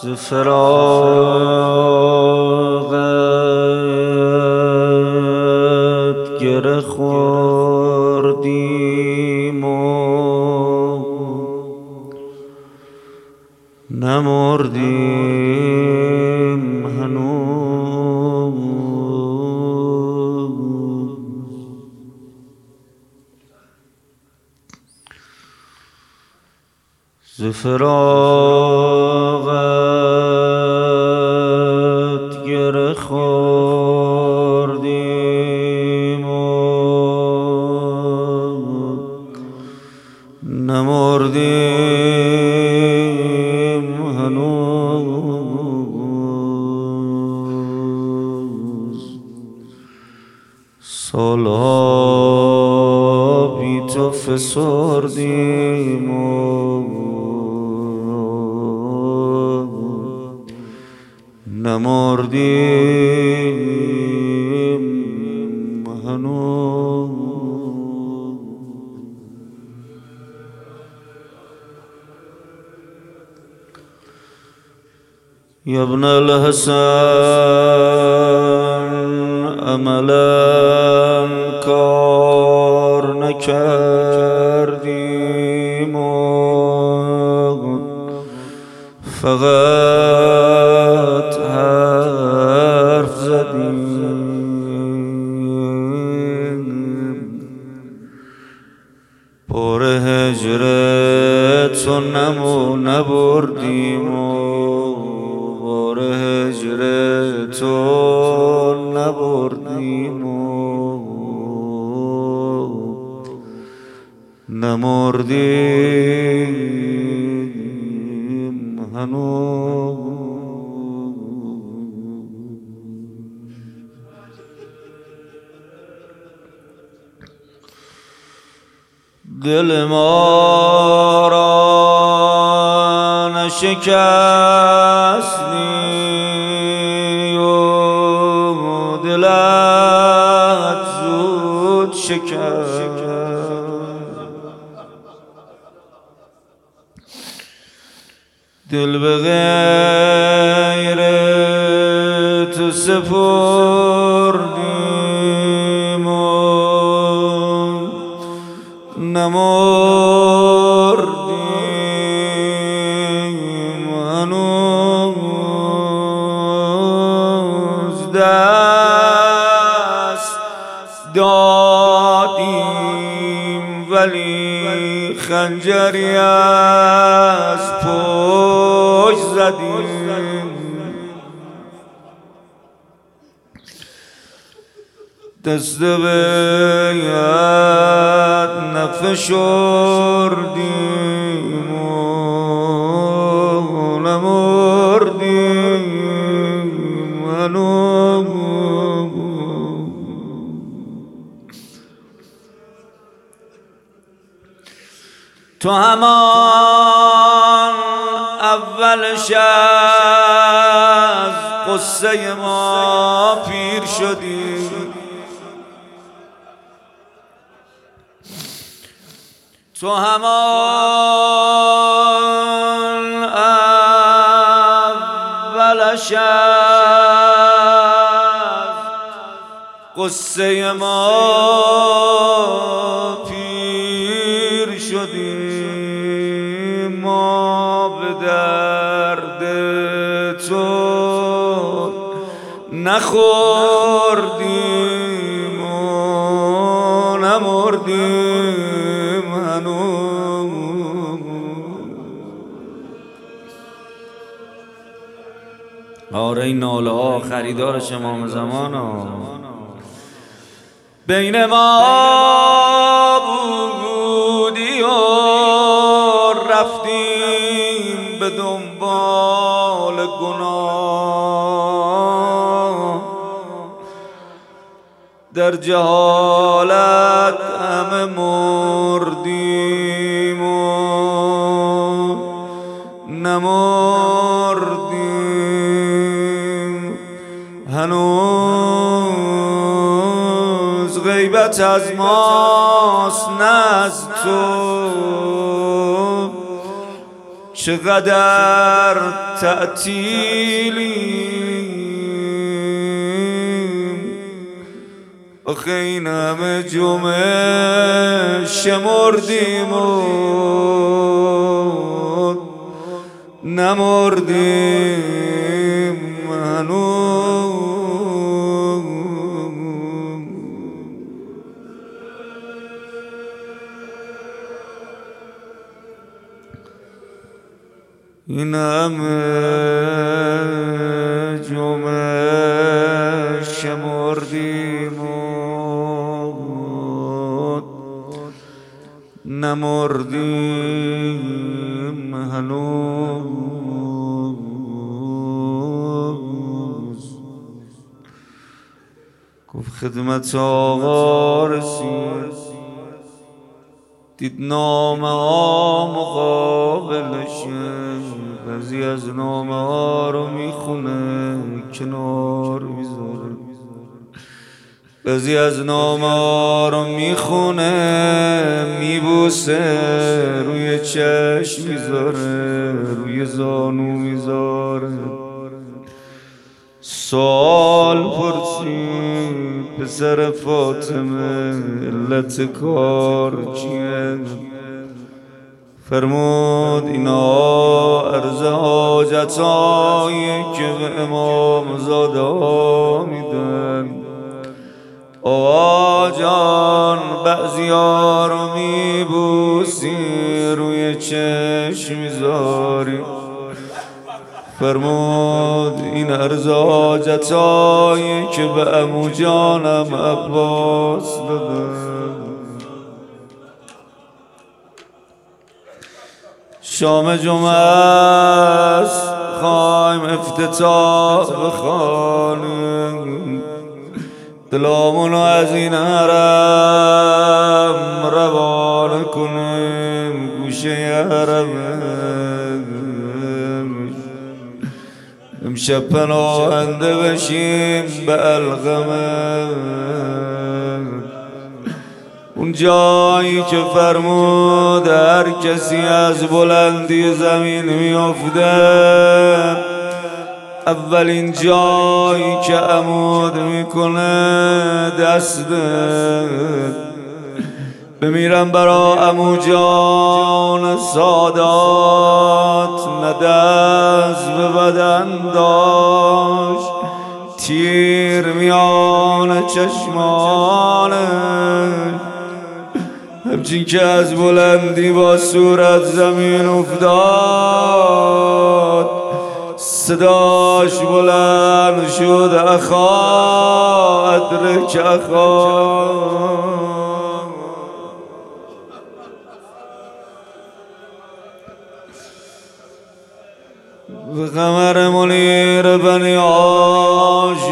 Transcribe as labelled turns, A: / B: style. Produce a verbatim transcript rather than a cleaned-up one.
A: ز فراقت گره خوردیم و نمردیم هنوز. ز فراقت گره خوردیم و نمردیم هنوز. سالها بی تو فسردیم و نمردیم هنوز. یا ابن الحسن عملا کار نکردیم و فقط حرف زدیم. بار هجر تو نمو نبردیم و بار هجر تو نبردیم و نمردیم هنوز. دل ما را نشکستی و دلت زود شکست. دل به غیر تو سپردیم و نمردیم هنوز. دست دادیم ولی خنجری از پشت زدیم. دست به ید نفشردیم و نمردیم هنوز. تو همان اولش از قصه ما پیر شدی. تو همان اولش از قصه ما پیر شدی. ما به درد تو نخوردیم و نمردیم هنوز. آره این ناله ها خریدارش امام زمان ها. بین ما بودی و رفتیم به دنبال گناه. در جهالت همه مردیم و نمردیم هنوز. غیبت از ماست نه از تو، چقدر تعطیلیم آخه این همه جمعه شمردیم و نمردیم هنوز این همه جمعه شمردیم و نمردیم هنوز گفت خدمت آقا رسید دید نامه ها مقابلشه بعضی از نامه ها رو میخونه کنار میذاره بعضی از نامه ها رو میخونه میبوسه روی چشم میذاره روی زانو میذاره سوال پرسید پسر فاطمه علت کار چیه فرمود اینا عرض حاجتایی که به امام زاده ها میدن آقا جان بعضی ها رو میبوسی روی چشم میذاری فرمود این عرض حاجتایی که به عمو جانم عباس دادن شام جمعه است خوایم افتتاح بخوانیم دلامونو از این حرم روانه کنیم گوشه حرمه امشب پناهنده بشیم به القمه اون جایی که فرمود هر کسی از بلندی زمین میفته اولین جایی که عمود میکنه دسته بمیرم برا عمو جان سادات نه دست به بدن داشت تیر میان چشمانش همچین که از بلندی با صورت زمین افتاد صداش بلند شد اخا ادرک اخا به قمر منیر بنی هاشم